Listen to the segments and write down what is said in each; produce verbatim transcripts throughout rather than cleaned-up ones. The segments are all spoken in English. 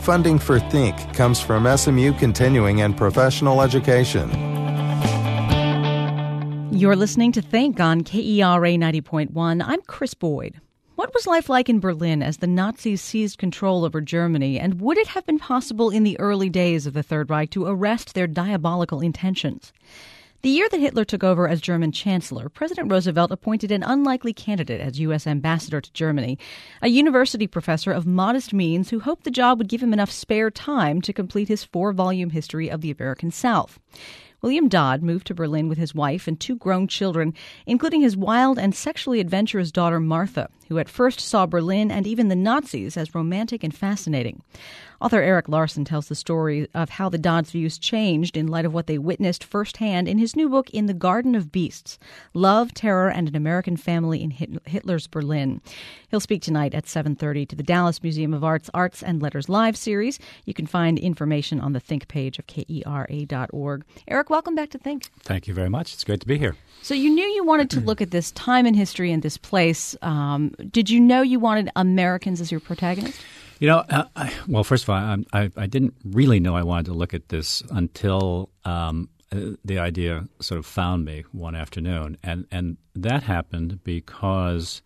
Funding for Think comes from S M U Continuing and Professional Education. You're listening to Think on K E R A ninety point one. I'm Chris Boyd. What was life like in Berlin as the Nazis seized control over Germany, and would it have been possible in the early days of the Third Reich to arrest their diabolical intentions? The year that Hitler took over as German Chancellor, President Roosevelt appointed an unlikely candidate as U S ambassador to Germany, a university professor of modest means who hoped the job would give him enough spare time to complete his four-volume history of the American South. William Dodd moved to Berlin with his wife and two grown children, including his wild and sexually adventurous daughter Martha, who at first saw Berlin and even the Nazis as romantic and fascinating. Author Erik Larson tells the story of how the Dodds' views changed in light of what they witnessed firsthand in his new book, In the Garden of Beasts, Love, Terror, and an American Family in Hitler's Berlin. He'll speak tonight at seven thirty to the Dallas Museum of Art's Arts and Letters Live series. You can find information on the Think page of K E R A dot org. Erik, welcome back to Think. Thank you very much. It's great to be here. So you knew you wanted to look at this time in history and this place. Um, did you know you wanted Americans as your protagonist? You know, uh, I, well, first of all, I, I, I didn't really know I wanted to look at this until um, the idea sort of found me one afternoon. And, and that happened because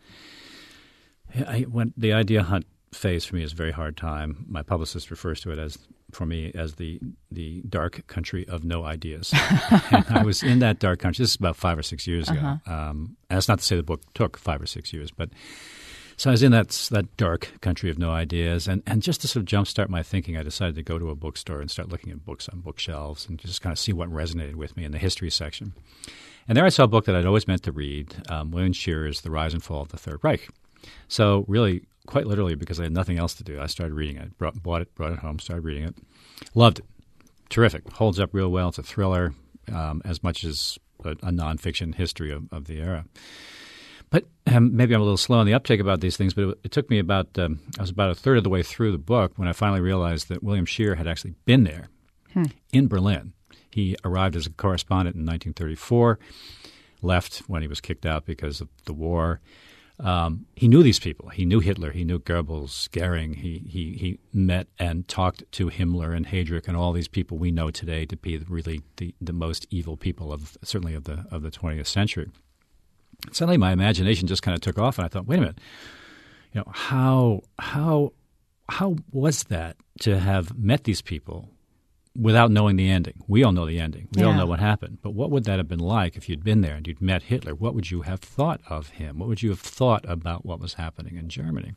I, when the idea hunt phase for me is a very hard time. My publicist refers to it as, for me, as the the dark country of no ideas. And I was in that dark country. This is about five or six years ago. Uh-huh. Um, and that's not to say the book took five or six years, but so I was in that that dark country of no ideas. And, and just to sort of jumpstart my thinking, I decided to go to a bookstore and start looking at books on bookshelves and just kind of see what resonated with me in the history section. And there I saw a book that I'd always meant to read, um, William Shearer's The Rise and Fall of the Third Reich. So really, quite literally, because I had nothing else to do, I started reading it, brought, bought it, brought it home, started reading it. Loved it. Terrific. Holds up real well. It's a thriller um, as much as a, a nonfiction history of, of the era. But um, maybe I'm a little slow on the uptake about these things, but it, it took me about um, – I was about a third of the way through the book when I finally realized that William Shearer had actually been there hmm. in Berlin. He arrived as a correspondent in nineteen thirty-four, left when he was kicked out because of the war. Um, he knew these people. He knew Hitler. He knew Goebbels, Goering. He, he he met and talked to Himmler and Heydrich and all these people we know today to be really the, the most evil people of certainly of the of the twentieth century. Suddenly, my imagination just kind of took off, and I thought, wait a minute, you know, how how how was that to have met these people without knowing the ending? We all know the ending. We yeah. all know what happened. But what would that have been like if you'd been there and you'd met Hitler? What would you have thought of him? What would you have thought about what was happening in Germany?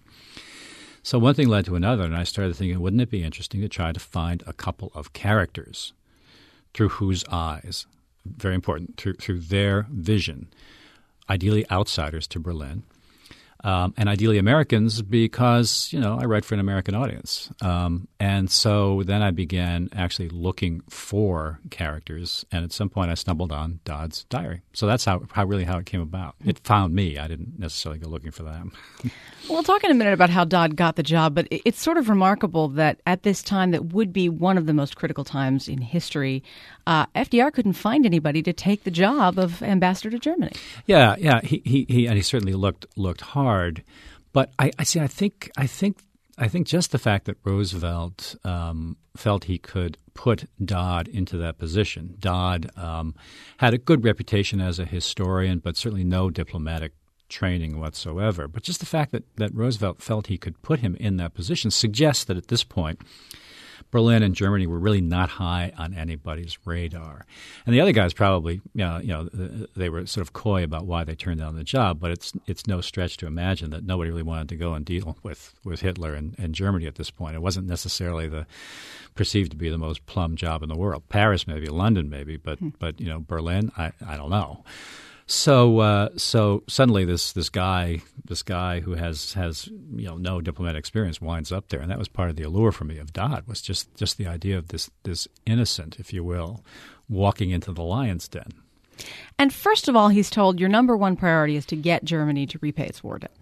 So one thing led to another, and I started thinking, wouldn't it be interesting to try to find a couple of characters through whose eyes, very important, through, through their vision, ideally outsiders to Berlin, Um, and ideally Americans because, you know, I write for an American audience. Um, and so then I began actually looking for characters. And at some point I stumbled on Dodd's diary. So that's how, how really how it came about. It found me. I didn't necessarily go looking for them. We'll talk in a minute about how Dodd got the job, but it's sort of remarkable that at this time that would be one of the most critical times in history, uh, F D R couldn't find anybody to take the job of ambassador to Germany. Yeah, yeah, he he, he and he certainly looked looked hard, but I, I see. I think I think I think just the fact that Roosevelt um, felt he could put Dodd into that position. Dodd um, had a good reputation as a historian, but certainly no diplomatic training whatsoever. But just the fact that, that Roosevelt felt he could put him in that position suggests that at this point, Berlin and Germany were really not high on anybody's radar. And the other guys probably, you know, you know, they were sort of coy about why they turned down the job, but it's it's no stretch to imagine that nobody really wanted to go and deal with, with Hitler and, and Germany at this point. It wasn't necessarily the perceived to be the most plum job in the world. Paris maybe, London maybe, but, hmm. but you know, Berlin, I, I don't know. So uh, so suddenly this this guy this guy who has has you know no diplomatic experience winds up there, and that was part of the allure for me of Dodd was just, just the idea of this this innocent, if you will, walking into the lion's den. And first of all, he's told your number one priority is to get Germany to repay its war debt.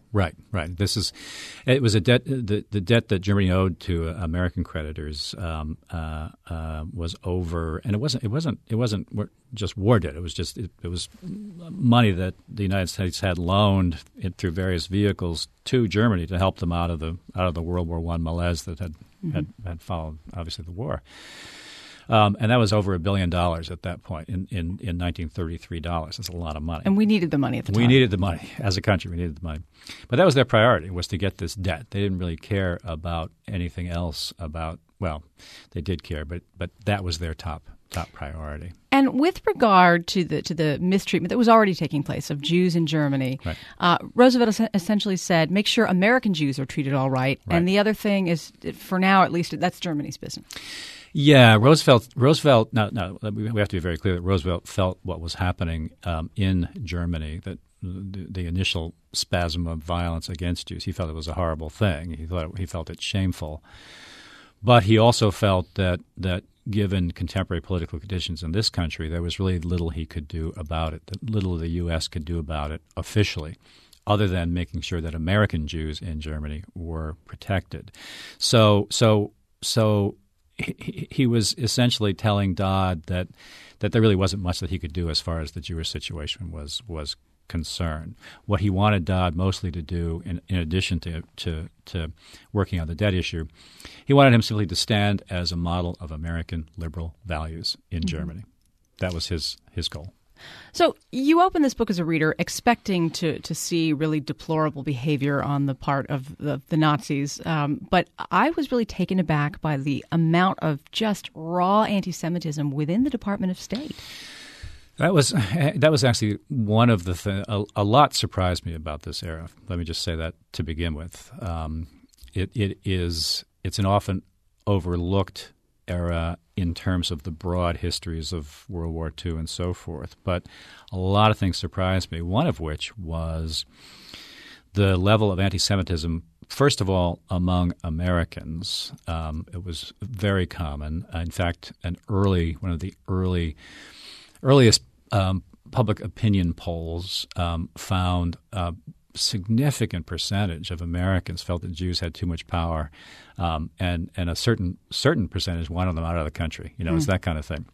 Right, right. This is it was a debt. The, the debt that Germany owed to uh, American creditors um, uh, uh, was over, and it wasn't. It wasn't. It wasn't just war debt. It was just. It, it was money that the United States had loaned it through various vehicles to Germany to help them out of the out of the World War One malaise that had, mm-hmm. had had followed, obviously, the war. Um, and that was over a billion dollars at that point in, in, in nineteen thirty-three dollars. That's a lot of money. And we needed the money at the time. We needed the money. As a country, we needed the money. But that was their priority, was to get this debt. They didn't really care about anything else about – well, they did care, but but that was their top top priority. And with regard to the to the mistreatment that was already taking place of Jews in Germany, right. uh, Roosevelt essentially said, make sure American Jews are treated all right. right. And the other thing is, for now at least, that's Germany's business. Yeah, Roosevelt. Roosevelt. No, no. We have to be very clear that Roosevelt felt what was happening um, in Germany, that the, the initial spasm of violence against Jews, he felt it was a horrible thing. He thought it, he felt it shameful, but he also felt that that given contemporary political conditions in this country, there was really little he could do about it. That little the U S could do about it officially, other than making sure that American Jews in Germany were protected. So, so, so. He, he was essentially telling Dodd that that there really wasn't much that he could do as far as the Jewish situation was was concerned. What he wanted Dodd mostly to do, in, in addition to, to to working on the debt issue, he wanted him simply to stand as a model of American liberal values in mm-hmm. Germany. That was his his goal. So you open this book as a reader expecting to to see really deplorable behavior on the part of the, the Nazis, um, but I was really taken aback by the amount of just raw anti-Semitism within the Department of State. That was that was actually one of the things. A, a lot surprised me about this era. Let me just say that to begin with. Um, it it is it's an often overlooked era in terms of the broad histories of World War Two and so forth. But a lot of things surprised me, one of which was the level of anti-Semitism, first of all, among Americans. Um, it was very common. In fact, an early one of the early earliest um, public opinion polls um, found uh, significant percentage of Americans felt that Jews had too much power, um, and and a certain certain percentage wanted them out of the country. You know, mm. it's that kind of thing.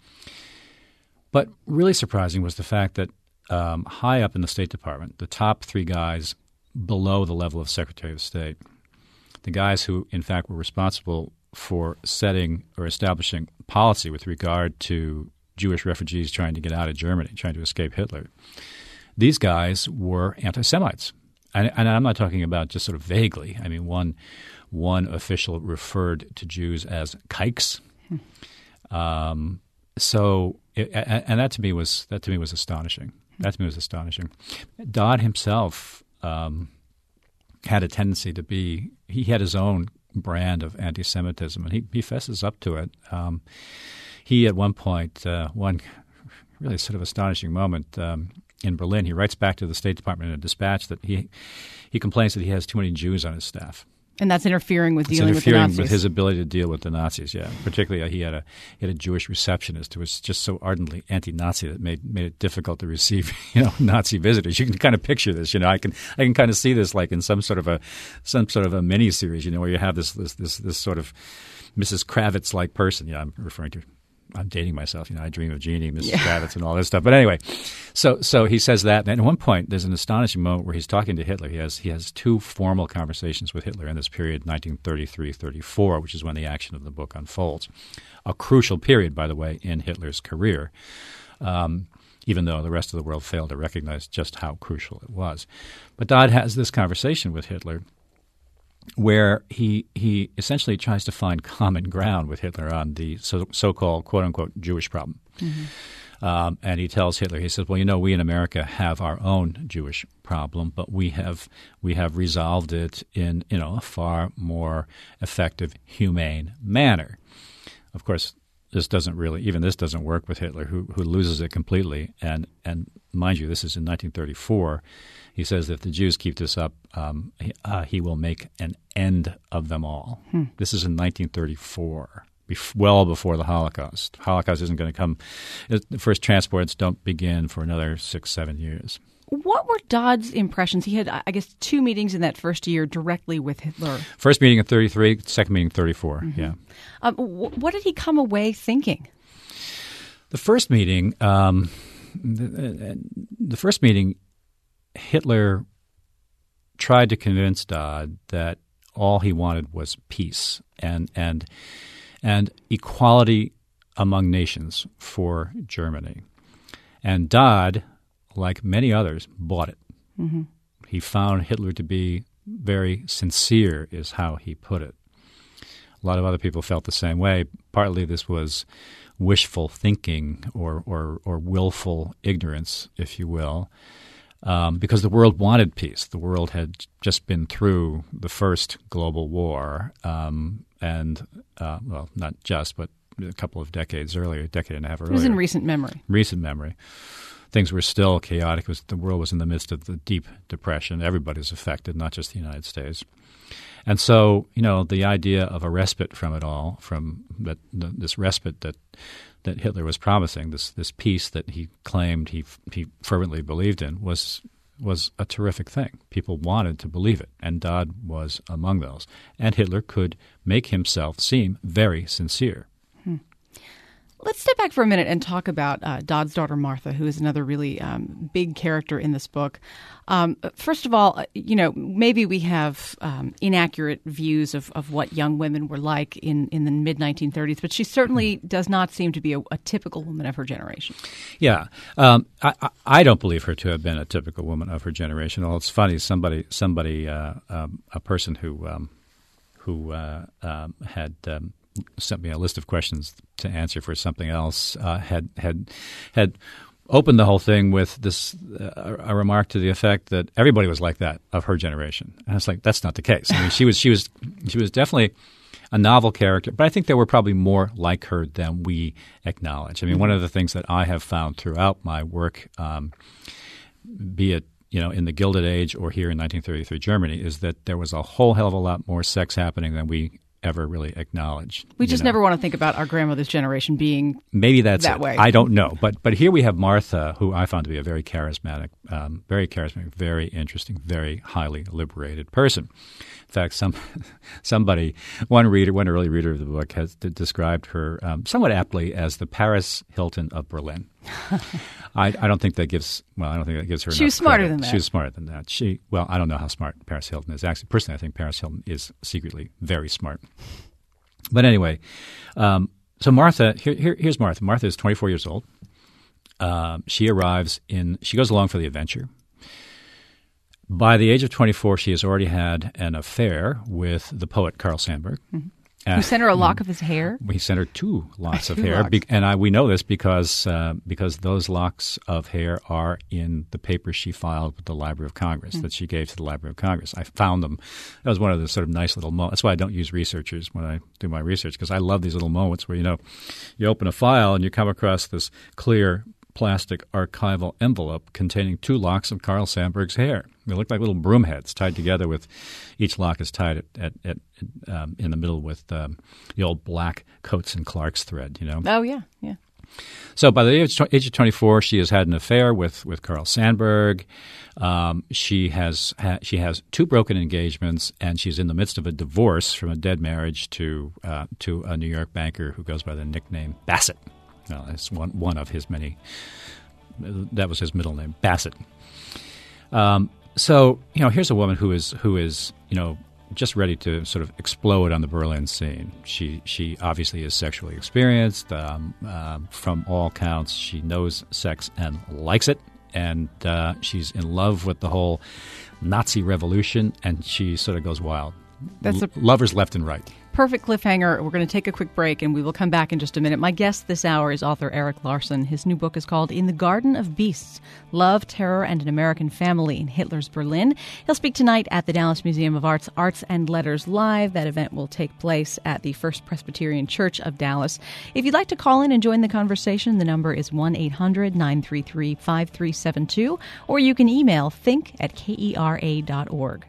But really surprising was the fact that um, high up in the State Department, the top three guys below the level of Secretary of State, the guys who in fact were responsible for setting or establishing policy with regard to Jewish refugees trying to get out of Germany, trying to escape Hitler, these guys were anti-Semites. And, and I'm not talking about just sort of vaguely. I mean, one one official referred to Jews as kikes. Hmm. Um, so, it, and that to me was that to me was astonishing. That to me was astonishing. Dodd himself um, had a tendency to be. He had his own brand of anti-Semitism, and he, he fesses up to it. Um, he at one point, uh, one really sort of astonishing moment. Um, In Berlin, he writes back to the State Department in a dispatch that he he complains that he has too many Jews on his staff. And that's interfering with it's dealing interfering with the Nazis. with his ability to deal with the Nazis, yeah. Particularly uh, he had a he had a Jewish receptionist who was just so ardently anti-Nazi that made made it difficult to receive, you know, Nazi visitors. You can kind of picture this, you know. I can I can kind of see this like in some sort of a some sort of a mini series, you know, where you have this this this, this sort of Missus Kravitz like person. Yeah, I'm referring to. I'm dating myself. You know, I dream of Jeannie, Missus Yeah. Kravitz, and all this stuff. But anyway, so so he says that. And at one point, there's an astonishing moment where he's talking to Hitler. He has he has two formal conversations with Hitler in this period, nineteen thirty-three thirty-four, which is when the action of the book unfolds. A crucial period, by the way, in Hitler's career, um, even though the rest of the world failed to recognize just how crucial it was. But Dodd has this conversation with Hitler where he he essentially tries to find common ground with Hitler on the so, so-called quote-unquote Jewish problem. Mm-hmm. Um, and he tells Hitler, he says, well, you know, we in America have our own Jewish problem, but we have we have resolved it in, you know, a far more effective, humane manner. Of course, this doesn't really, even this doesn't work with Hitler, who who loses it completely. And, and mind you, this is in nineteen thirty-four. He says that if the Jews keep this up, um, he, uh, he will make an end of them all. Hmm. This is in nineteen thirty-four, bef- well before the Holocaust. Holocaust isn't going to come. The first transports don't begin for another six, seven years. What were Dodd's impressions? He had, I guess, two meetings in that first year directly with Hitler. First meeting in thirty-three, second meeting in thirty-four, mm-hmm. yeah. Um, w- what did he come away thinking? The first meeting, um, the, the first meeting, Hitler tried to convince Dodd that all he wanted was peace and and and equality among nations for Germany. And Dodd, like many others, bought it. Mm-hmm. He found Hitler to be very sincere, is how he put it. A lot of other people felt the same way. Partly this was wishful thinking or or, or willful ignorance, if you will, um, because the world wanted peace. The world had just been through the first global war, um, and, uh, well, not just, but a couple of decades earlier, a decade and a half earlier. It was in recent memory. Recent memory. Things were still chaotic. It was, the world was in the midst of the deep depression. Everybody was affected, not just the United States. And so, you know, the idea of a respite from it all, from that, the, this respite that that Hitler was promising, this this peace that he claimed he he fervently believed in, was was a terrific thing. People wanted to believe it, and Dodd was among those. And Hitler could make himself seem very sincere. Hmm. Let's step back for a minute and talk about uh, Dodd's daughter, Martha, who is another really um, big character in this book. Um, first of all, you know, maybe we have um, inaccurate views of, of what young women were like in, in the mid nineteen thirties, but she certainly does not seem to be a, a typical woman of her generation. Yeah. Um, I, I don't believe her to have been a typical woman of her generation. Although it's funny, somebody, somebody uh, um, a person who, um, who uh, um, had um, – sent me a list of questions to answer for something else, uh, had had had opened the whole thing with this uh, a remark to the effect that everybody was like that of her generation. And I was like, that's not the case. I mean, she was she was she was definitely a novel character, but I think there were probably more like her than we acknowledge. I mean, one of the things that I have found throughout my work, um, be it you know, in the Gilded Age or here in nineteen thirty-three Germany, is that there was a whole hell of a lot more sex happening than we ever really acknowledged. We just know. never want to think about our grandmother's generation being maybe that's that it. way. I don't know, but but here we have Martha, who I found to be a very charismatic, um, very charismatic, very interesting, very highly liberated person. In fact, some somebody, one reader, one early reader of the book, has d- described her um, somewhat aptly as the Paris Hilton of Berlin. I, I don't think that gives. Well, I don't think that gives her. She was enough smarter credit. than that. She was smarter than that. She. Well, I don't know how smart Paris Hilton is. Actually, personally, I think Paris Hilton is secretly very smart. But anyway, um, so Martha. Here, here, here's Martha. Martha is twenty-four years old. Um, she arrives in. She goes along for the adventure. By the age of twenty-four, she has already had an affair with the poet Carl Sandburg. Mm-hmm. Uh, Who sent her a lock of his hair? We sent her two locks of two hair, locks. Be- and I, we know this because uh, because those locks of hair are in the papers she filed with the Library of Congress mm-hmm. that she gave to the Library of Congress. I found them. That was one of the sort of nice little moments. That's why I don't use researchers when I do my research, because I love these little moments where, you know, you open a file and you come across this clear plastic archival envelope containing two locks of Carl Sandburg's hair. They look like little broom heads tied together with each lock is tied at, at, at um, in the middle with um, the old black Coates and Clark's thread, you know. Oh, yeah, yeah. So by the age, age of twenty-four, she has had an affair with, with Carl Sandburg. Um, she has ha- she has two broken engagements, and she's in the midst of a divorce from a dead marriage to uh, to a New York banker who goes by the nickname Bassett. Well, that's one one of his many. That was his middle name, Bassett. Um, so you know, here's a woman who is who is you know just ready to sort of explode on the Berlin scene. She she obviously is sexually experienced. Um, uh, from all counts, she knows sex and likes it, and uh, she's in love with the whole Nazi revolution, and she sort of goes wild. That's a L- lovers left and right. Perfect cliffhanger. We're going to take a quick break, and we will come back in just a minute. My guest this hour is author Erik Larson. His new book is called In the Garden of Beasts, Love, Terror, and an American Family in Hitler's Berlin. He'll speak tonight at the Dallas Museum of Art's Arts and Letters Live. That event will take place at the First Presbyterian Church of Dallas. If you'd like to call in and join the conversation, the number is one eight hundred nine three three five three seven two, or you can email think at kera dot org.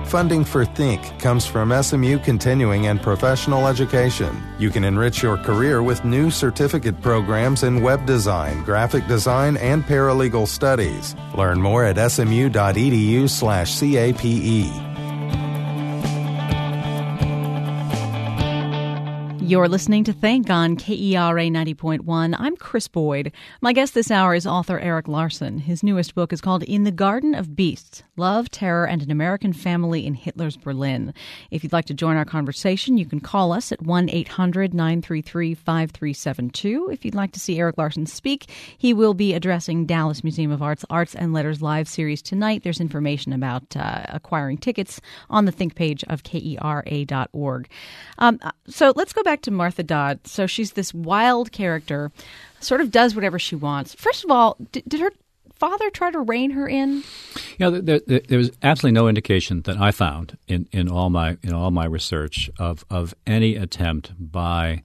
Funding for Think comes from S M U Continuing and Professional Education. You can enrich your career with new certificate programs in web design, graphic design, and paralegal studies. Learn more at smu.edu slash CAPE. You're listening to Think on K E R A ninety point one. I'm Chris Boyd. My guest this hour is author Erik Larson. His newest book is called In the Garden of Beasts, Love, Terror, and an American Family in Hitler's Berlin. If you'd like to join our conversation, you can call us at one eight hundred nine three three five three seven two. If you'd like to see Erik Larson speak, he will be addressing Dallas Museum of Art's Arts and Letters Live series tonight. There's information about uh, acquiring tickets on the Think page of K E R A dot org. Um, so let's go back to Martha Dodd. So she's this wild character, sort of does whatever she wants. First of all, did, did her father try to rein her in? You know, there, there, there was absolutely no indication that I found in, in all my in all my research of of any attempt by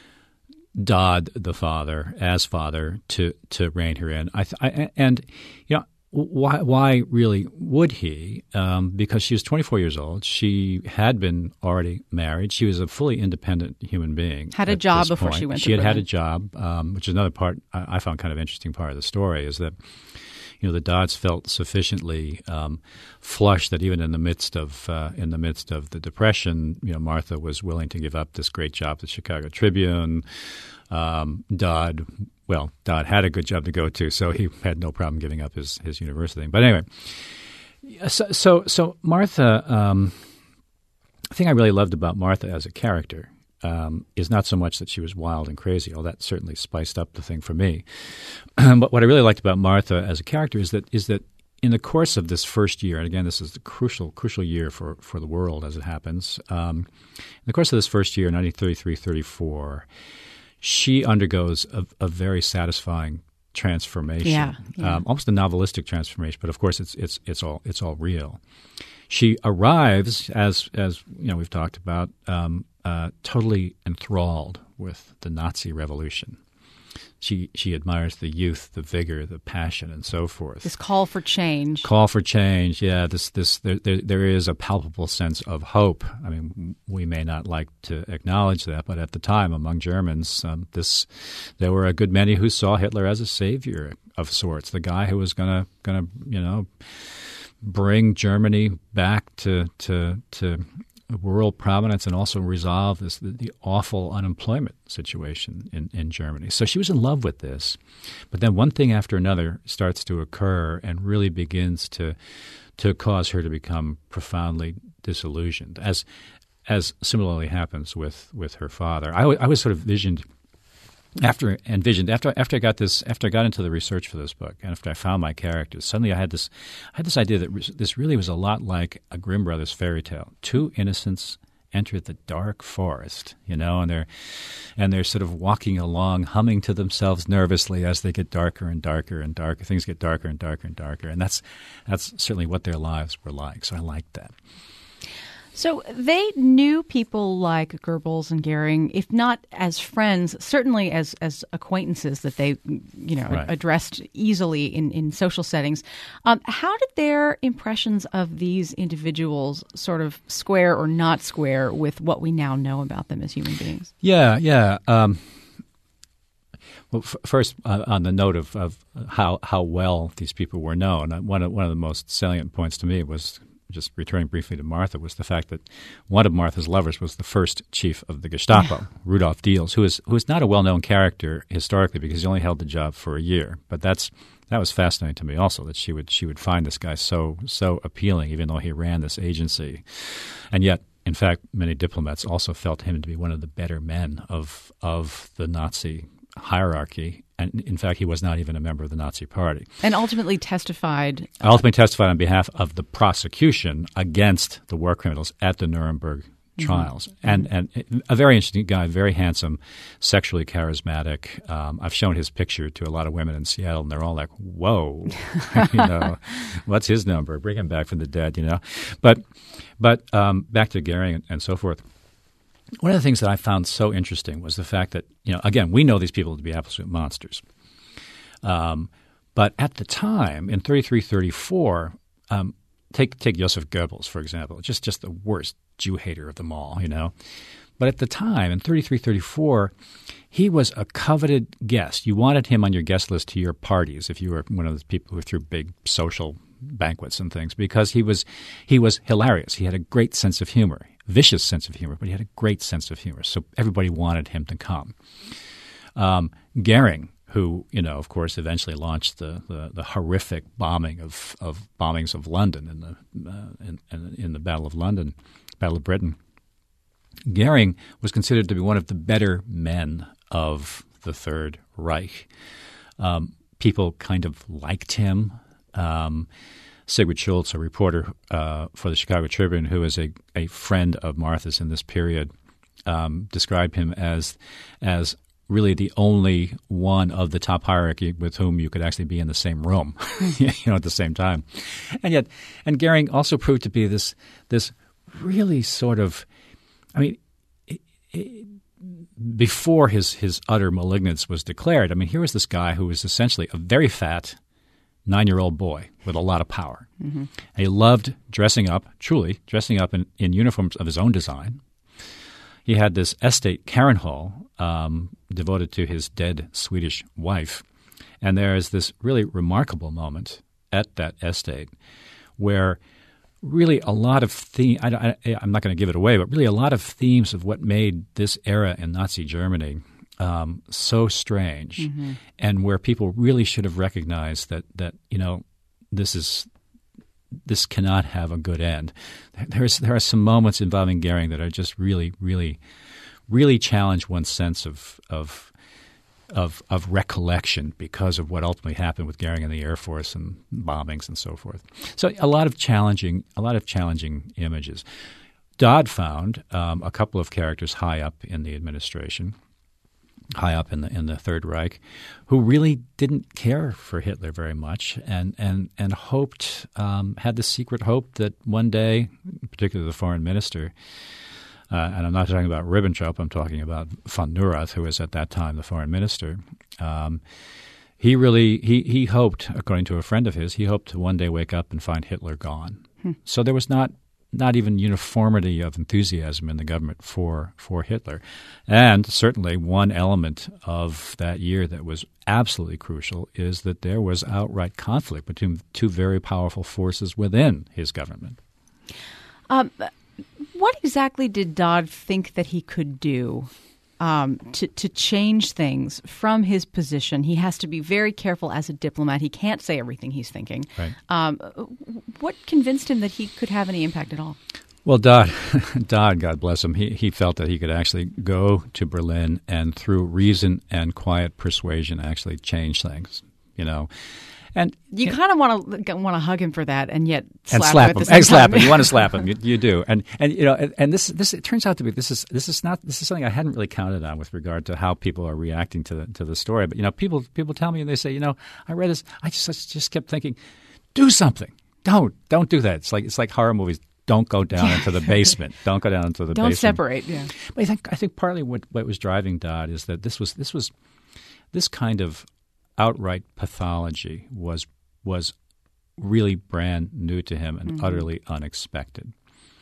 Dodd, the father, as father, to to rein her in. I, I and you know. Why, why really would he? Um, because she was twenty-four years old. She had been already married. She was a fully independent human being. Had a job before she went to Berlin. She had had a job, um, which is another part I, I found kind of interesting part of the story is that, you know, the Dodds felt sufficiently um, flush that even in the midst of uh, in the midst of the Depression, you know, Martha was willing to give up this great job at the Chicago Tribune. Um, Dodd. Well, Dodd had a good job to go to, so he had no problem giving up his, his university. But anyway, so so, so Martha, um, the thing I really loved about Martha as a character um, is not so much that she was wild and crazy. Oh, that certainly spiced up the thing for me. But what I really liked about Martha as a character is that is that in the course of this first year, and again, this is the crucial crucial year for, for the world as it happens, um, in the course of this first year, nineteen thirty-three thirty-four, she undergoes a, a very satisfying transformation, yeah, yeah. Um, almost a novelistic transformation. But of course, it's it's it's all it's all real. She arrives, as as you know, we've talked about, um, uh, totally enthralled with the Nazi revolution. She she admires the youth, the vigor, the passion, and so forth. This call for change. Call for change, yeah. This this there, there there is a palpable sense of hope. I mean, we may not like to acknowledge that, but at the time, among Germans, um, this there were a good many who saw Hitler as a savior of sorts, the guy who was gonna gonna you know bring Germany back to to to. world prominence and also resolve this the, the awful unemployment situation in, in Germany. So she was in love with this. But then one thing after another starts to occur and really begins to to cause her to become profoundly disillusioned, as as similarly happens with, with her father. I, w- I was sort of visioned After envisioned after after I got this after I got into the research for this book and after I found my characters, suddenly I had this I had this idea that re- this really was a lot like a Grimm Brothers fairy tale. Two innocents enter the dark forest, you know, and they're and they're sort of walking along, humming to themselves nervously as they get darker and darker and darker. Things get darker and darker and darker, and that's that's certainly what their lives were like. So I liked that. So they knew people like Goebbels and Goering, if not as friends, certainly as, as acquaintances that they, you know, right. addressed easily in, in social settings. Um, how did their impressions of these individuals sort of square or not square with what we now know about them as human beings? Yeah, yeah. Um, well, f- first, uh, on the note of, of how how well these people were known, one of, one of the most salient points to me was, just returning briefly to Martha, was the fact that one of Martha's lovers was the first chief of the Gestapo, yeah. Rudolf Diels, who is who is not a well-known character historically because he only held the job for a year. But that's that was fascinating to me also, that she would she would find this guy so so appealing, even though he ran this agency. And yet, in fact, many diplomats also felt him to be one of the better men of of the Nazi hierarchy. And in fact, he was not even a member of the Nazi Party. And ultimately testified. Ultimately testified on behalf of the prosecution against the war criminals at the Nuremberg trials. Mm-hmm. And and a very interesting guy, very handsome, sexually charismatic. Um, I've shown his picture to a lot of women in Seattle, and they're all like, whoa, you know, what's his number? Bring him back from the dead, you know. But, but um, back to Goering and, and so forth. One of the things that I found so interesting was the fact that, you know, again, we know these people to be absolute monsters. Um, but at the time, in thirty-three thirty-four, um, take take Joseph Goebbels, for example, just just the worst Jew hater of them all, you know. But at the time, in thirty-three, thirty-four, he was a coveted guest. You wanted him on your guest list to your parties if you were one of those people who threw big social banquets and things, because he was he was hilarious. He had a great sense of humor, vicious sense of humor, but he had a great sense of humor. So everybody wanted him to come. Um, Goering, who, you know, of course, eventually launched the, the, the horrific bombing of, of bombings of London in the uh, in, in, in the Battle of London, Battle of Britain. Goering was considered to be one of the better men of the Third Reich. Um, people kind of liked him. Um, Sigrid Schultz, a reporter uh, for the Chicago Tribune, who is a, a friend of Martha's in this period, um, described him as as really the only one of the top hierarchy with whom you could actually be in the same room, you know, at the same time. And yet, and Goering also proved to be this this really sort of, I mean, it, it, before his his utter malignance was declared, I mean, here was this guy who was essentially a very fat nine-year-old boy with a lot of power. Mm-hmm. He loved dressing up, truly dressing up in, in uniforms of his own design. He had this estate, Karenhall, um, devoted to his dead Swedish wife. And there is this really remarkable moment at that estate where really a lot of themes, I, I, I'm not going to give it away, but really a lot of themes of what made this era in Nazi Germany um, so strange, mm-hmm. and where people really should have recognized that, that you know, this is this cannot have a good end. There's there are some moments involving Goering that are just really, really, really challenge one's sense of of of of recollection because of what ultimately happened with Goering in the Air Force and bombings and so forth. So a lot of challenging a lot of challenging images. Dodd found um, a couple of characters high up in the administration, high up in the in the Third Reich, who really didn't care for Hitler very much, and and and hoped um, had the secret hope that one day, particularly the foreign minister, uh, and I'm not talking about Ribbentrop, I'm talking about von Neurath, who was at that time the foreign minister. Um, he really he he hoped, according to a friend of his, he hoped to one day wake up and find Hitler gone. Hmm. So there was not. Not even uniformity of enthusiasm in the government for for Hitler. And certainly one element of that year that was absolutely crucial is that there was outright conflict between two very powerful forces within his government. Um, what exactly did Dodd think that he could do um, to, to change things from his position? He has to be very careful as a diplomat. He can't say everything he's thinking. Right. Um, what convinced him that he could have any impact at all? Well, Dodd, Dodd, God bless him, he, he felt that he could actually go to Berlin and through reason and quiet persuasion actually change things, you know. And you, you kind of want to want to hug him for that, and yet slap and slap him. him, At the and same slap time. him. You want to slap him, you, you do. And and you know, and, and this this it turns out to be this is this is not this is something I hadn't really counted on with regard to how people are reacting to the to the story. But you know, people people tell me and they say, you know, I read this, I just I just kept thinking, do something. Don't don't do that. It's like it's like horror movies. Don't go down into the basement. Don't go down into the Don't basement. Don't separate. Yeah. But I think I think partly what what was driving Dodd is that this was this was this kind of outright pathology was. was really brand new to him and mm-hmm. utterly unexpected.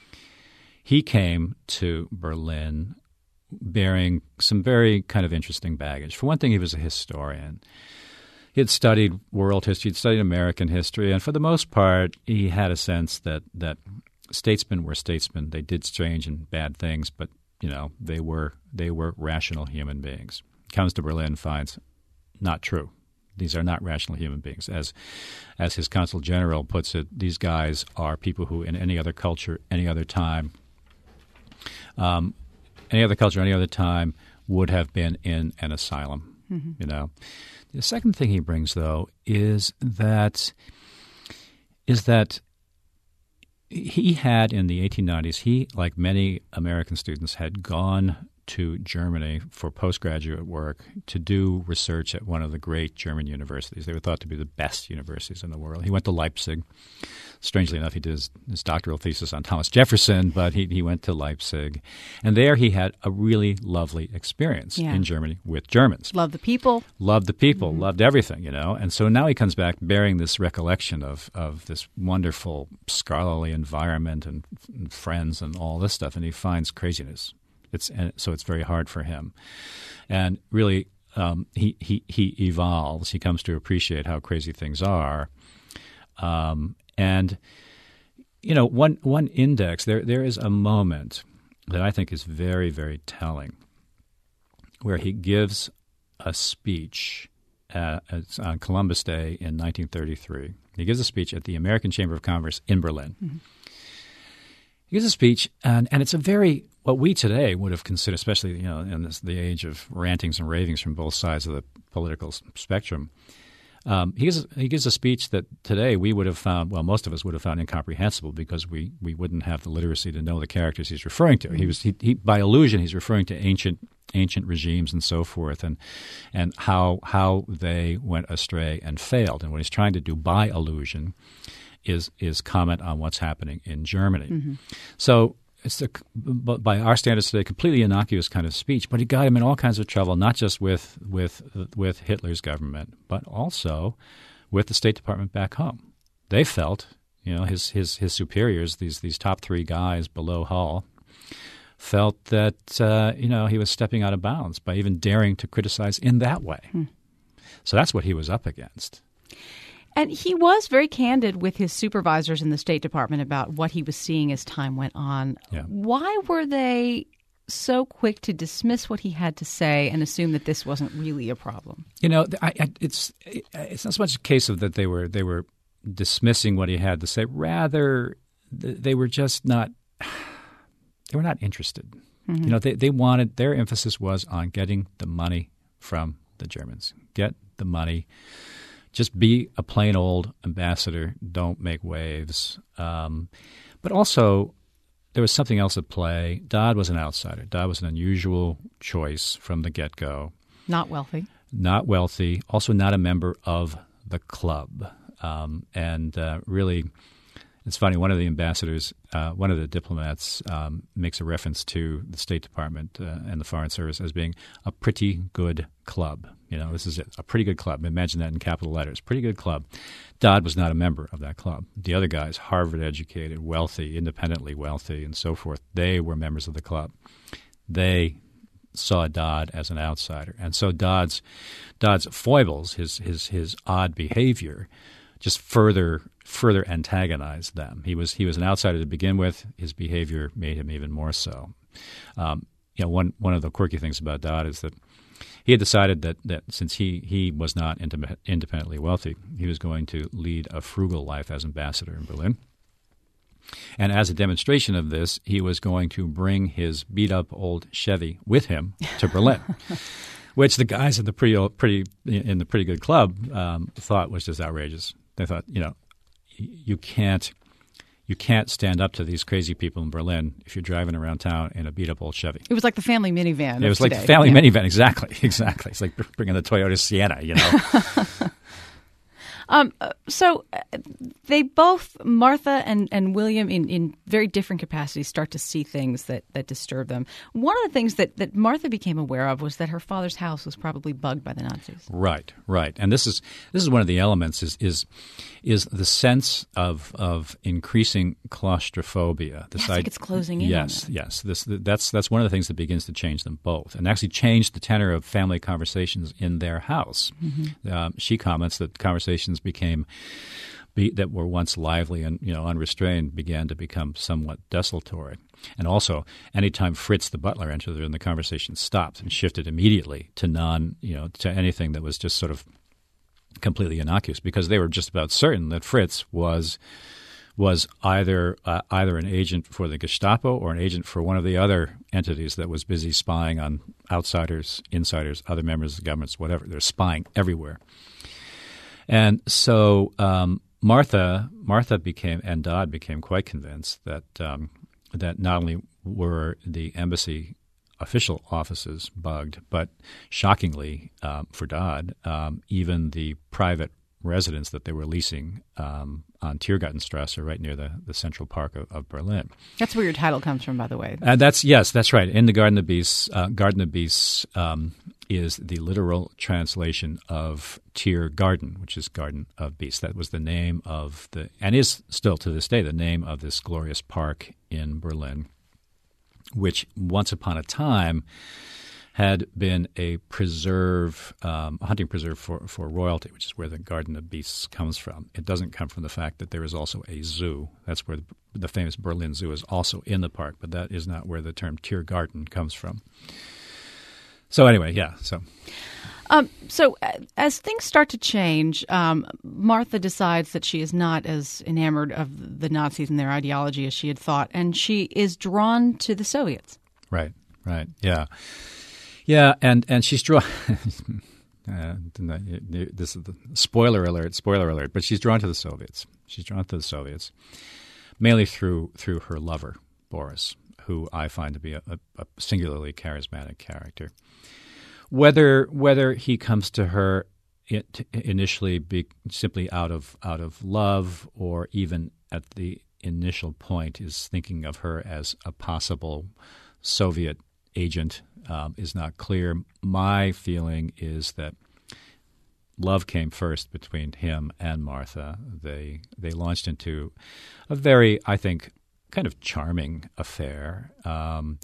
He came to Berlin bearing some very kind of interesting baggage. For one thing, he was a historian. He had studied world history, he'd studied American history, and for the most part, he had a sense that, that statesmen were statesmen. They did strange and bad things, but you know they were they were rational human beings. He comes to Berlin and finds not true. These are not rational human beings. As as his consul general puts it, these guys are people who in any other culture, any other time, um, any other culture, any other time would have been in an asylum. Mm-hmm. You know. The second thing he brings, though, is that is that he had in the eighteen nineties, he, like many American students, had gone to Germany for postgraduate work to do research at one of the great German universities. They were thought to be the best universities in the world. He went to Leipzig, strangely enough, he did his, his doctoral thesis on Thomas Jefferson, but he, he went to Leipzig. And there he had a really lovely experience yeah. in Germany with Germans. Loved the people. Loved the people, mm-hmm. loved everything, you know. And so now he comes back bearing this recollection of, of this wonderful scholarly environment and, and friends and all this stuff, and he finds craziness. It's and so it's very hard for him. And really, um, he, he, he evolves. He comes to appreciate how crazy things are. Um, and, you know, one one index, there there is a moment that I think is very, very telling where he gives a speech uh, on Columbus Day in nineteen thirty-three. He gives a speech at the American Chamber of Commerce in Berlin. Mm-hmm. He gives a speech, and, and it's a very, what we today would have considered, especially you know in this, the age of rantings and ravings from both sides of the political spectrum, Um, he, gives, he gives a speech that today we would have found, well, most of us would have found incomprehensible because we, we wouldn't have the literacy to know the characters he's referring to. He was he, he, by allusion, he's referring to ancient ancient regimes and so forth, and and how how they went astray and failed. And what he's trying to do by allusion is is comment on what's happening in Germany. Mm-hmm. So. It's a, by our standards today, completely innocuous kind of speech, but it got him in all kinds of trouble, not just with with with Hitler's government, but also with the State Department back home. They felt, you know, his his his superiors, these these top three guys below Hull, felt that uh, you know he was stepping out of bounds by even daring to criticize in that way. Hmm. So that's what he was up against. And he was very candid with his supervisors in the State Department about what he was seeing as time went on. Yeah. Why were they so quick to dismiss what he had to say and assume that this wasn't really a problem? You know, I, I, it's it's not so much a case of that they were they were dismissing what he had to say. Rather, they were just not they were not interested. Mm-hmm. You know, they they wanted their emphasis was on getting the money from the Germans. Get the money. Just be a plain old ambassador. Don't make waves. Um, but also, there was something else at play. Dodd was an outsider. Dodd was an unusual choice from the get-go. Not wealthy. Not wealthy. Also not a member of the club. Um, and uh, really, it's funny, one of the ambassadors, uh, one of the diplomats um, makes a reference to the State Department uh, and the Foreign Service as being a pretty good club. You know, this is a pretty good club. Imagine that in capital letters. Pretty good club. Dodd was not a member of that club. The other guys, Harvard-educated, wealthy, independently wealthy, and so forth, they were members of the club. They saw Dodd as an outsider. And so Dodd's Dodd's foibles, his his his odd behavior, just further further antagonized them. He was he was an outsider to begin with. His behavior made him even more so. Um, you know, one one of the quirky things about Dodd is that he had decided that, that since he, he was not indep- independently wealthy, he was going to lead a frugal life as ambassador in Berlin. And as a demonstration of this, he was going to bring his beat-up old Chevy with him to Berlin, which the guys in the pretty old, pretty in the pretty good club um, thought was just outrageous. They thought, you know, you can't. You can't stand up to these crazy people in Berlin if you're driving around town in a beat-up old Chevy. It was like the family minivan. It was today. like the family yeah. minivan, exactly, exactly. It's like bringing the Toyota Sienna, you know. Um, so uh, they both, Martha and, and William, in, in very different capacities, start to see things that, that disturb them. One of the things that, that Martha became aware of was that her father's house was probably bugged by the Nazis. Right, right. And this is this is one of the elements is is is the sense of of increasing claustrophobia. This yes, like it's closing in. Yes, on yes. This that's that's one of the things that begins to change them both, and actually change the tenor of family conversations in their house. Mm-hmm. Um, she comments that conversations became be, that were once lively and you know unrestrained began to become somewhat desultory. And also, anytime Fritz the butler entered, then the conversation stopped and shifted immediately to non you know to anything that was just sort of completely innocuous, because they were just about certain that Fritz was was either uh, either an agent for the Gestapo or an agent for one of the other entities that was busy spying on outsiders, insiders, other members of the governments, whatever. They're spying everywhere. And so um, Martha, Martha became and Dodd became quite convinced that um, that not only were the embassy official offices bugged, but shockingly um, for Dodd, um, even the private residence that they were leasing um, on Tiergartenstrasse, right near the, the Central Park of, of Berlin. That's where your title comes from, by the way. And that's yes, that's right. In the Garden of Beasts, uh, Garden of Beasts um, is the literal translation of Tiergarten, which is Garden of Beasts. That was the name of the, and is still to this day the name of this glorious park in Berlin, which once upon a time had been a preserve, um, a hunting preserve for, for royalty, which is where the Garden of Beasts comes from. It doesn't come from the fact that there is also a zoo. That's where the, the famous Berlin Zoo is also in the park, but that is not where the term Tiergarten comes from. So anyway, yeah, so... Um, so as things start to change, um, Martha decides that she is not as enamored of the Nazis and their ideology as she had thought, and she is drawn to the Soviets. Right, right, yeah. Yeah, and, and she's drawn uh, – this is the spoiler alert, spoiler alert, but she's drawn to the Soviets. She's drawn to the Soviets, mainly through through her lover, Boris, who I find to be a, a singularly charismatic character. Whether whether he comes to her it, initially be, simply out of out of love, or even at the initial point is thinking of her as a possible Soviet agent um, is not clear. My feeling is that love came first between him and Martha. They they launched into a very, I think, kind of charming affair. Um,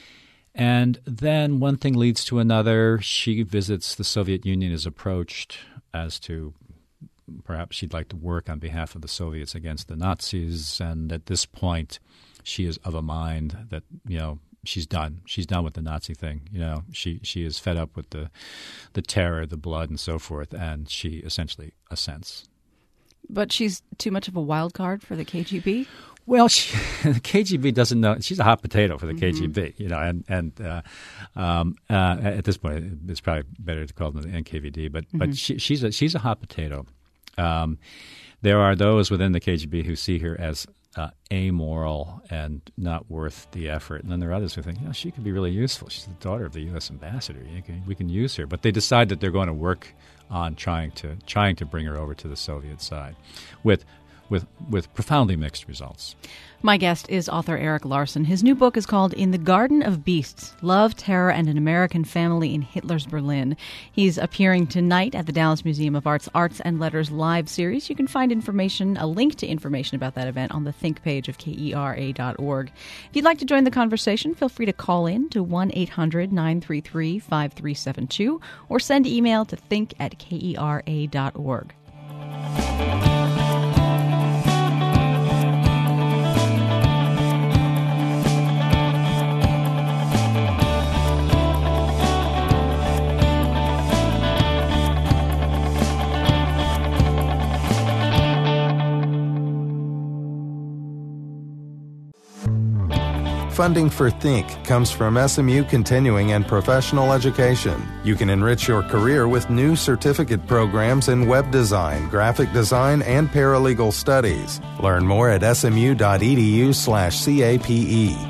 and then one thing leads to another. She visits the Soviet Union, is approached as to perhaps she'd like to work on behalf of the Soviets against the Nazis. And at this point, she is of a mind that, you know, she's done. She's done with the Nazi thing. You know, she she is fed up with the the terror, the blood, and so forth, and she essentially assents. But she's too much of a wild card for the K G B? Well, she, the K G B doesn't know. She's a hot potato for the mm-hmm. K G B, you know, and and uh, um, uh, at this point, it's probably better to call them the N K V D. But mm-hmm. but she, she's a she's a hot potato. Um, there are those within the K G B who see her as uh, amoral and not worth the effort, and then there are others who think, you know, she could be really useful. She's the daughter of the U S ambassador. You can, we can use her. But they decide that they're going to work on trying to trying to bring her over to the Soviet side, with. With with profoundly mixed results. My guest is author Erik Larson. His new book is called In the Garden of Beasts, Love, Terror, and an American Family in Hitler's Berlin. He's appearing tonight at the Dallas Museum of Art's Arts and Letters Live series. You can find information, a link to information about that event on the Think page of K E R A dot org. If you'd like to join the conversation, feel free to call in to one eight hundred nine three three five three seven two or send email to think at K E R A dot org. Funding for Think comes from S M U Continuing and Professional Education. You can enrich your career with new certificate programs in web design, graphic design, and paralegal studies. Learn more at smu.edu slash CAPE.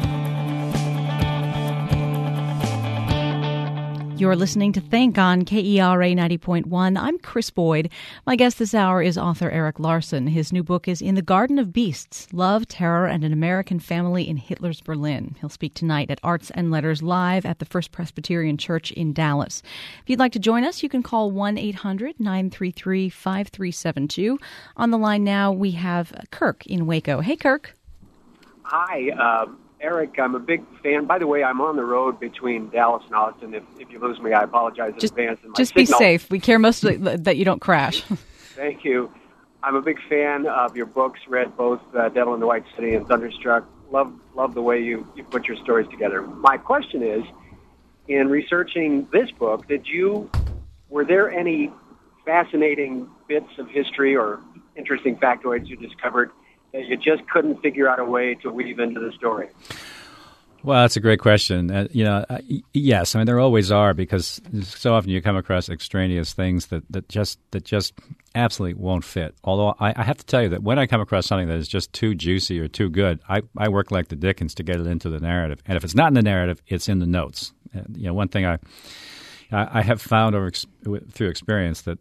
You're listening to Think on K E R A ninety point one. I'm Chris Boyd. My guest this hour is author Erik Larson. His new book is In the Garden of Beasts, Love, Terror, and an American Family in Hitler's Berlin. He'll speak tonight at Arts and Letters Live at the First Presbyterian Church in Dallas. If you'd like to join us, you can call one eight hundred nine three three five three seven two. On the line now, we have Kirk in Waco. Hey, Kirk. Hi, um... Erik, I'm a big fan. By the way, I'm on the road between Dallas and Austin. If, if you lose me, I apologize in just, advance. And my just signal, be safe. We care mostly that you don't crash. Thank you. I'm a big fan of your books. Read both uh, Devil in the White City and Thunderstruck. Love love the way you, you put your stories together. My question is, in researching this book, did you were there any fascinating bits of history or interesting factoids you discovered that you just couldn't figure out a way to weave into the story? Well, that's a great question. Uh, you know, uh, yes, I mean there always are, because so often you come across extraneous things that, that just that just absolutely won't fit. Although I, I have to tell you that when I come across something that is just too juicy or too good, I, I work like the Dickens to get it into the narrative. And if it's not in the narrative, it's in the notes. And, you know, one thing I I have found over through experience that, that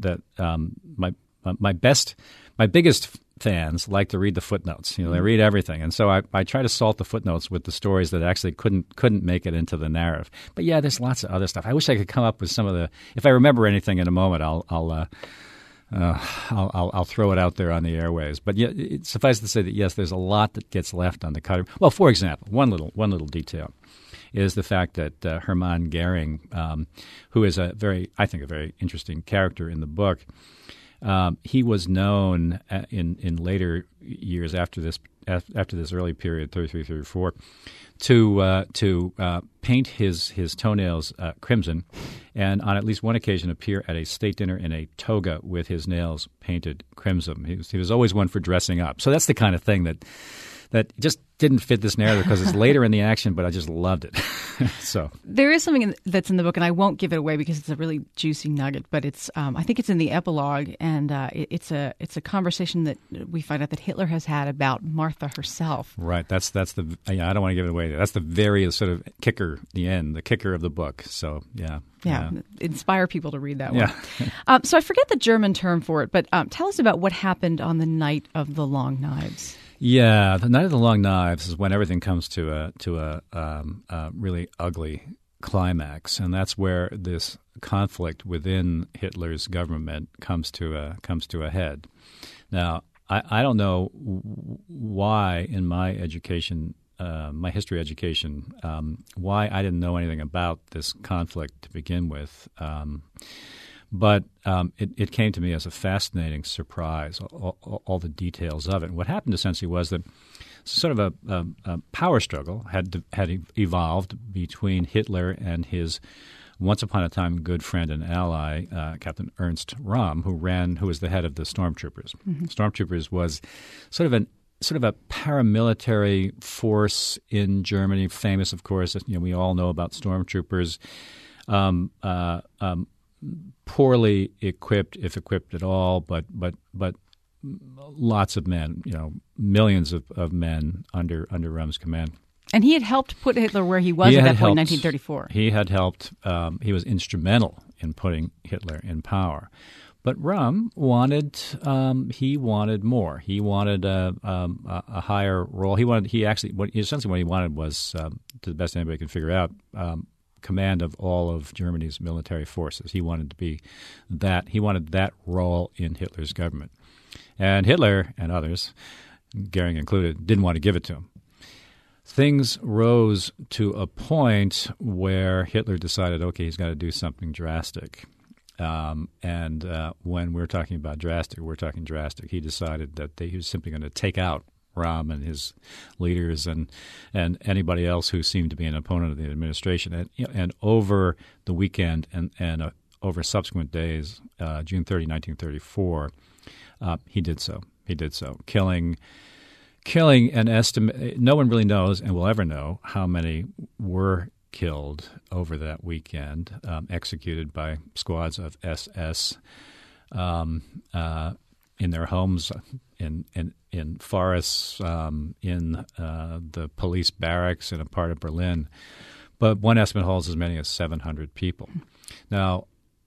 that um, my my best, my biggest fans like to read the footnotes. You know, they read everything, and so I, I try to salt the footnotes with the stories that actually couldn't couldn't make it into the narrative. But yeah, there's lots of other stuff. I wish I could come up with some of the. If I remember anything in a moment, I'll I'll. Uh, Uh, I'll, I'll, I'll throw it out there on the airways. But yeah, it, suffice to say that, yes, there's a lot that gets left on the cutting. Well, for example, one little one little detail is the fact that uh, Hermann Goering, um, who is a very, I think, a very interesting character in the book, um, he was known in, in later years after this after this early period, thirty-three, thirty-four, to uh, to uh, paint his his toenails uh, crimson, and on at least one occasion appear at a state dinner in a toga with his nails painted crimson. He was, he was always one for dressing up. So that's the kind of thing that that just didn't fit this narrative because it's later in the action, but I just loved it. So there is something in, that's in the book, and I won't give it away because it's a really juicy nugget. But it's um, I think it's in the epilogue, and uh, it, it's a it's a conversation that we find out that Hitler has had about Martha herself. Right. That's that's the yeah, I don't want to give it away. That's the very sort of kicker, the end, the kicker of the book. So yeah. Yeah, yeah. Inspire people to read that one. Yeah. um, so I forget the German term for it, but um, tell us about what happened on the night of the Long Knives. Yeah, the Night of the Long Knives is when everything comes to a to a, um, a really ugly climax, and that's where this conflict within Hitler's government comes to a comes to a head. Now, I, I don't know why in my education, uh, my history education, um, why I didn't know anything about this conflict to begin with. Um, But um, it, it came to me as a fascinating surprise, all, all, all the details of it. And what happened essentially was that sort of a, a, a power struggle had had evolved between Hitler and his once upon a time good friend and ally, uh, Captain Ernst Röhm, who ran, who was the head of the Stormtroopers. Mm-hmm. Stormtroopers was sort of an sort of a paramilitary force in Germany, famous, of course. You know, we all know about Stormtroopers. Um, uh, um, poorly equipped, if equipped at all, but but but lots of men, you know, millions of, of men under under Röhm's command. And he had helped put Hitler where he was he at that point in nineteen thirty-four. He had helped. Um, he was instrumental in putting Hitler in power. But Röhm wanted um, he wanted more. He wanted a, um, a higher role. He wanted he actually what essentially what he wanted was, um, to the best anybody can figure out, um, command of all of Germany's military forces. He wanted to be that. He wanted that role in Hitler's government. And Hitler and others, Goering included, didn't want to give it to him. Things rose to a point where Hitler decided, okay, he's got to do something drastic. Um, and uh, when we're talking about drastic, we're talking drastic. He decided that they, he was simply going to take out Röhm and his leaders and and anybody else who seemed to be an opponent of the administration. And, you know, and over the weekend and, and uh, over subsequent days, uh, June thirtieth, nineteen thirty-four, uh, he did so. He did so, killing killing an estimate. No one really knows and will ever know how many were killed over that weekend, um, executed by squads of S S um, uh, in their homes, in in in forests, um, in uh, the police barracks in a part of Berlin. But one estimate holds as many as seven hundred people. Now,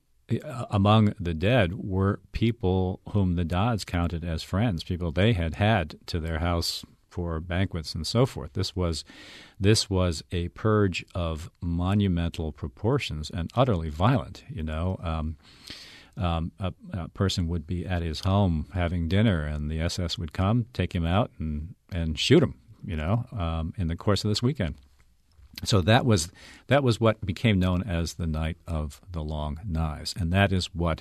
among the dead were people whom the Dodds counted as friends, people they had had to their house for banquets and so forth. This was this was a purge of monumental proportions and utterly violent, you know. Um, Um, a, a person would be at his home having dinner, and the S S would come, take him out, and, and shoot him, you know, um, in the course of this weekend. So that was that was what became known as the Night of the Long Knives, and that is what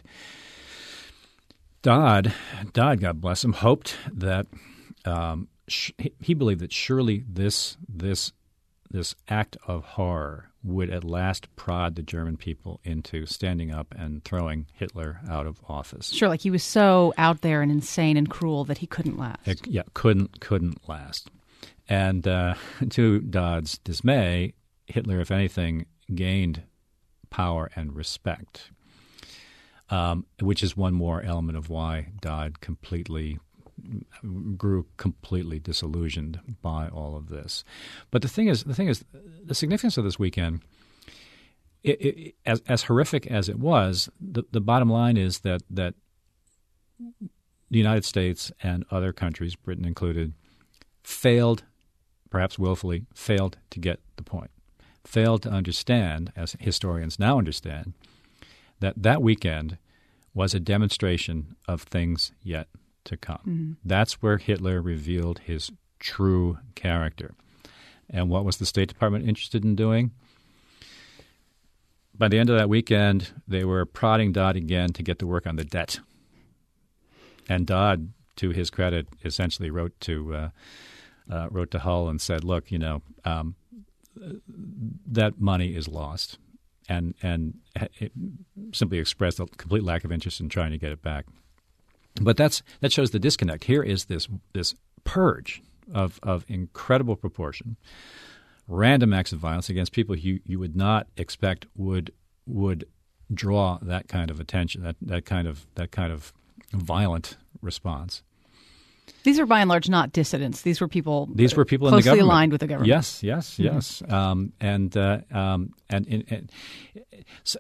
Dodd, Dodd, God bless him, hoped that um, sh- he believed that surely this this this act of horror would at last prod the German people into standing up and throwing Hitler out of office. Sure, like he was so out there and insane and cruel that he couldn't last. It, yeah, couldn't couldn't last. And uh, to Dodd's dismay, Hitler, if anything, gained power and respect, um, which is one more element of why Dodd completely grew completely disillusioned by all of this. But the thing is, the thing is, the significance of this weekend it, it, as, as horrific as it was, the, the bottom line is that that the United States and other countries, Britain included, failed, perhaps willfully, failed to get the point, failed to understand, as historians now understand, that that weekend was a demonstration of things yet to come. Mm-hmm. That's where Hitler revealed his true character. And what was the State Department interested in doing? By the end of that weekend, they were prodding Dodd again to get to work on the debt. And Dodd, to his credit, essentially wrote to uh, uh, wrote to Hull and said, "Look, you know, um, that money is lost," and and it simply expressed a complete lack of interest in trying to get it back. But that's that shows the disconnect. Here is this this purge of of incredible proportion, random acts of violence against people you, you would not expect would would draw that kind of attention, that, that kind of that kind of violent response. These are by and large not dissidents. These were people. These were people closely in the government. aligned with the government. Yes, yes, Mm-hmm. yes. Um, and uh, um, and, and, and so,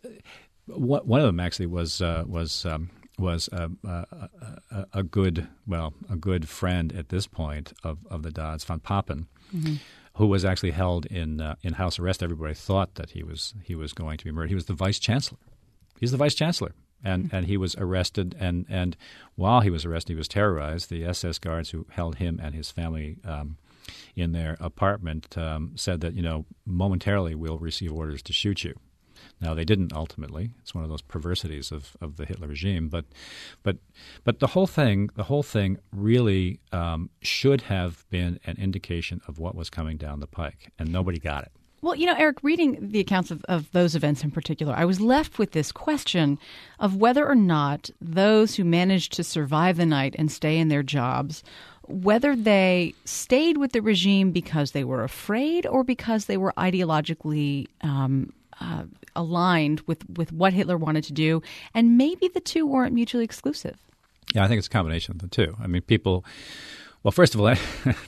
one of them actually was uh, was um, was a, a, a, a good well a good friend at this point of, of the Dodds, von Papen, mm-hmm. who was actually held in uh, in house arrest. Everybody thought that he was he was going to be murdered. He was the vice chancellor. He's the vice chancellor. And and he was arrested, and, and while he was arrested, he was terrorized. The S S guards who held him and his family um, in their apartment um, said that, you know, momentarily we'll receive orders to shoot you. Now, they didn't ultimately. It's one of those perversities of, of the Hitler regime. But but but the whole thing the whole thing really um, should have been an indication of what was coming down the pike, and nobody got it. Well, you know, Eric, reading the accounts of, of those events in particular, I was left with this question of whether or not those who managed to survive the night and stay in their jobs, whether they stayed with the regime because they were afraid or because they were ideologically um, uh, aligned with, with what Hitler wanted to do. And maybe the two weren't mutually exclusive. Yeah, I think it's a combination of the two. I mean, people – well, first of all,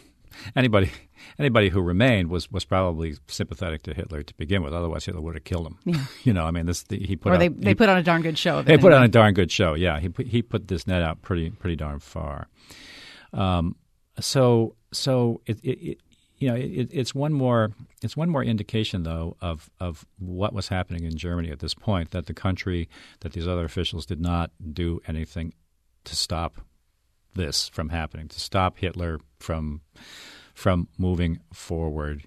anybody – Anybody who remained was, was probably sympathetic to Hitler to begin with. Otherwise, Hitler would have killed him. Yeah. You know, I mean, this the, he put. Or out, they they he, put on a darn good show. Of it they anyway. put on a darn good show. Yeah, he put, he put this net out pretty pretty darn far. Um, so so it, it, it you know it, it's one more it's one more indication though of of what was happening in Germany at this point, that the country, that these other officials did not do anything to stop this from happening, to stop Hitler from. from moving forward.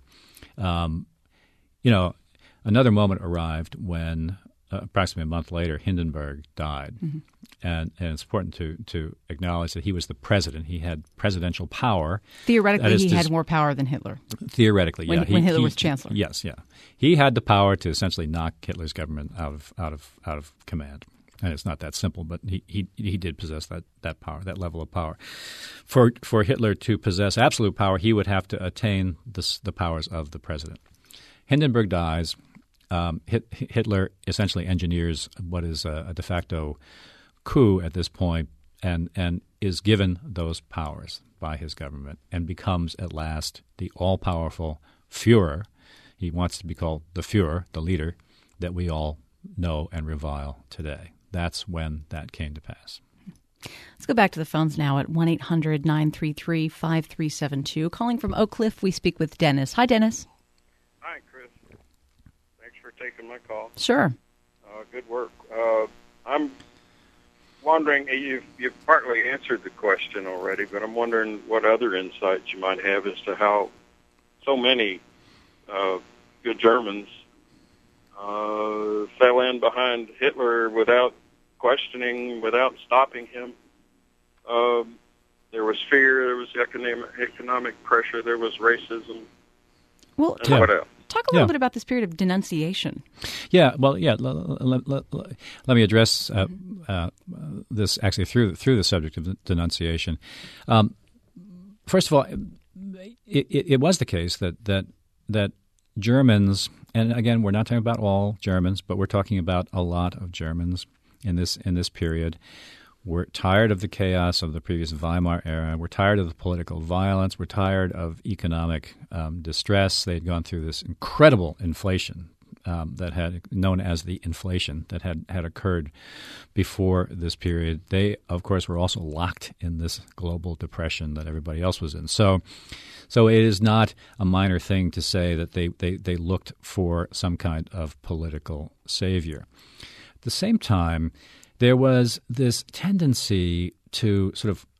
Um, you know, another moment arrived when uh, approximately a month later, Hindenburg died. Mm-hmm. And, and it's important to, to acknowledge that he was the president. He had presidential power. Theoretically, he dis- had more power than Hitler. Theoretically, when, yeah. He, when Hitler he, was chancellor. Yes, yeah. He had the power to essentially knock Hitler's government out of out of out of command. And it's not that simple, but he, he he did possess that, that power, that level of power. For for Hitler to possess absolute power, he would have to attain this, the powers of the president. Hindenburg dies. Um, Hit, Hitler essentially engineers what is a, a de facto coup at this point, and and is given those powers by his government, and becomes at last the all-powerful Führer. He wants to be called the Führer, the leader, that we all know and revile today. That's when that came to pass. Let's go back to the phones now at one eight hundred nine three three five three seven two. Calling from Oak Cliff, we speak with Dennis. Hi, Dennis. Hi, Chris. Thanks for taking my call. Sure. Uh, good work. Uh, I'm wondering, you've, you've partly answered the question already, but I'm wondering what other insights you might have as to how so many uh, good Germans Uh, fell in behind Hitler without questioning, without stopping him. Um, there was fear, there was economic, economic pressure, there was racism. Well, and talk, what else? talk a little Yeah. bit about this period of denunciation. Yeah, well, yeah. Let, let, let, let me address uh, uh, this actually through through the subject of denunciation. Um, first of all, it, it, it was the case that that that Germans, and again, we're not talking about all Germans, but we're talking about a lot of Germans in this in this period. We're tired of the chaos of the previous Weimar era. We're tired of the political violence. We're tired of economic um, distress. They'd gone through this incredible inflation um, that had known as the inflation that had, had occurred before this period. They, of course, were also locked in this global depression that everybody else was in. So so it is not a minor thing to say that they, they, they looked for some kind of political savior. At the same time, there was this tendency to sort of,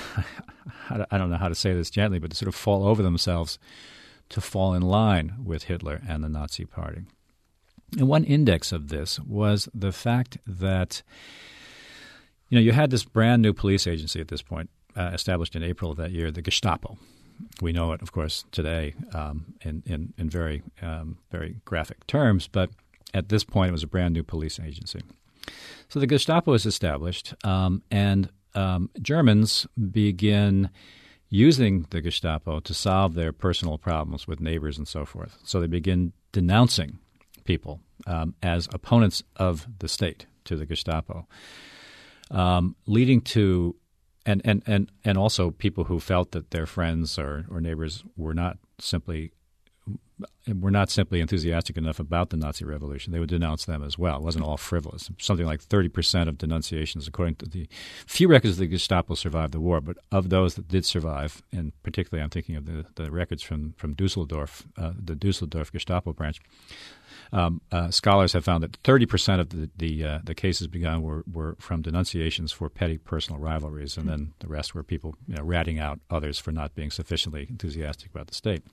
I don't know how to say this gently, but to sort of fall over themselves to fall in line with Hitler and the Nazi Party. And one index of this was the fact that, you know, you had this brand new police agency at this point, uh, established in April of that year, the Gestapo. We know it, of course, today um, in, in, in very, um, very graphic terms, but at this point it was a brand new police agency. So the Gestapo is established, um, and um, Germans begin using the Gestapo to solve their personal problems with neighbors and so forth. So they begin denouncing people um, as opponents of the state to the Gestapo, um, leading to and, and, and, and also people who felt that their friends or, or neighbors were not simply were not simply enthusiastic enough about the Nazi Revolution. They would denounce them as well. It wasn't all frivolous. Something like thirty percent of denunciations, according to the few records of the Gestapo, survived the war. But of those that did survive, and particularly I'm thinking of the, the records from, from Dusseldorf, uh, the Dusseldorf Gestapo branch, um, uh, scholars have found that thirty percent of the the, uh, the cases begun were, were from denunciations for petty personal rivalries, and then the rest were people, you know, ratting out others for not being sufficiently enthusiastic about the state.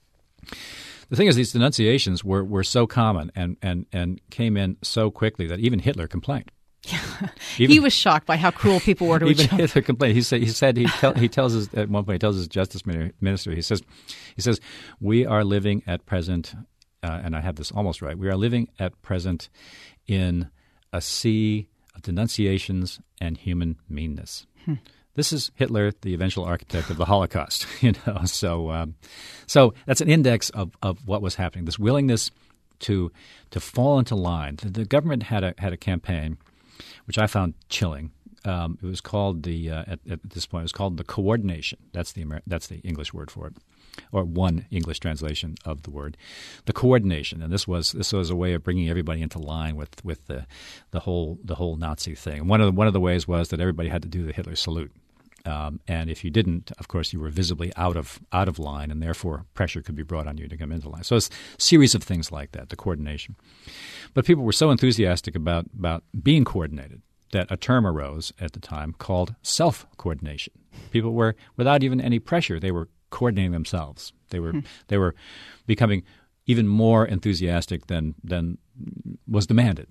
The thing is, these denunciations were, were so common and, and, and came in so quickly that even Hitler complained. Yeah. Even, he was shocked by how cruel people were to each other. Even Hitler complained. He said he said he, tell, he tells his at one point he tells his justice minister he says he says we are living at present, uh, and I have this almost right. We are living at present in a sea of denunciations and human meanness. Hmm. This is Hitler, the eventual architect of the Holocaust, you know. So, um, so that's an index of, of what was happening. This willingness to to fall into line. The, the government had a had a campaign, which I found chilling. Um, it was called the uh, at, at this point it was called the coordination. That's the Amer- that's the English word for it, or one English translation of the word, the coordination. And this was this was a way of bringing everybody into line with with the the whole the whole Nazi thing. And one of the, one of the ways was that everybody had to do the Hitler salute. Um, and if you didn't, of course, you were visibly out of out of line, and therefore pressure could be brought on you to come into line. So it's a series of things like that, the coordination. But people were so enthusiastic about, about being coordinated that a term arose at the time called self-coordination. People were, without even any pressure, they were coordinating themselves. They were hmm. they were becoming even more enthusiastic than than was demanded.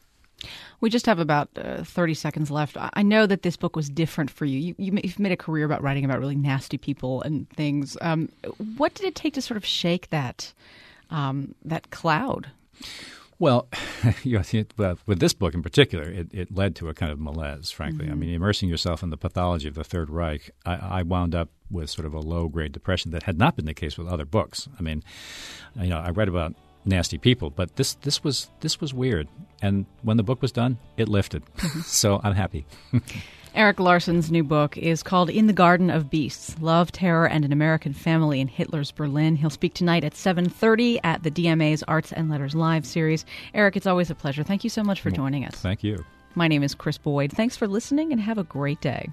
We just have about uh, thirty seconds left. I know that this book was different for you. you. You've made a career about writing about really nasty people and things. Um, what did it take to sort of shake that um, that cloud? Well, you know, with this book in particular, it, it led to a kind of malaise, frankly. Mm-hmm. I mean, immersing yourself in the pathology of the Third Reich, I, I wound up with sort of a low-grade depression that had not been the case with other books. I mean, you know, I read about nasty people, but this this was this was weird. And when the book was done, it lifted. So I'm happy. Erik Larson's new book is called In the Garden of Beasts, Love, Terror, and an American Family in Hitler's Berlin. He'll speak tonight at seven thirty at the D M A's Arts and Letters Live series. Erik, it's always a pleasure. Thank you so much for joining us. Thank you. My name is Chris Boyd. Thanks for listening and have a great day.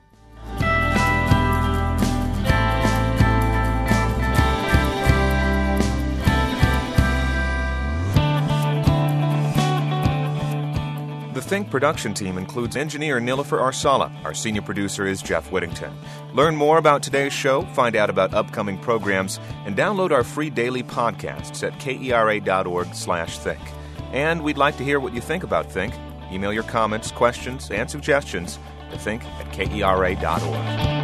The Think production team includes engineer Nilofer Arsala. Our senior producer is Jeff Whittington. Learn more about today's show, find out about upcoming programs, and download our free daily podcasts at kera.org slash think. And we'd like to hear what you think about Think. Email your comments, questions, and suggestions to think at kera dot org.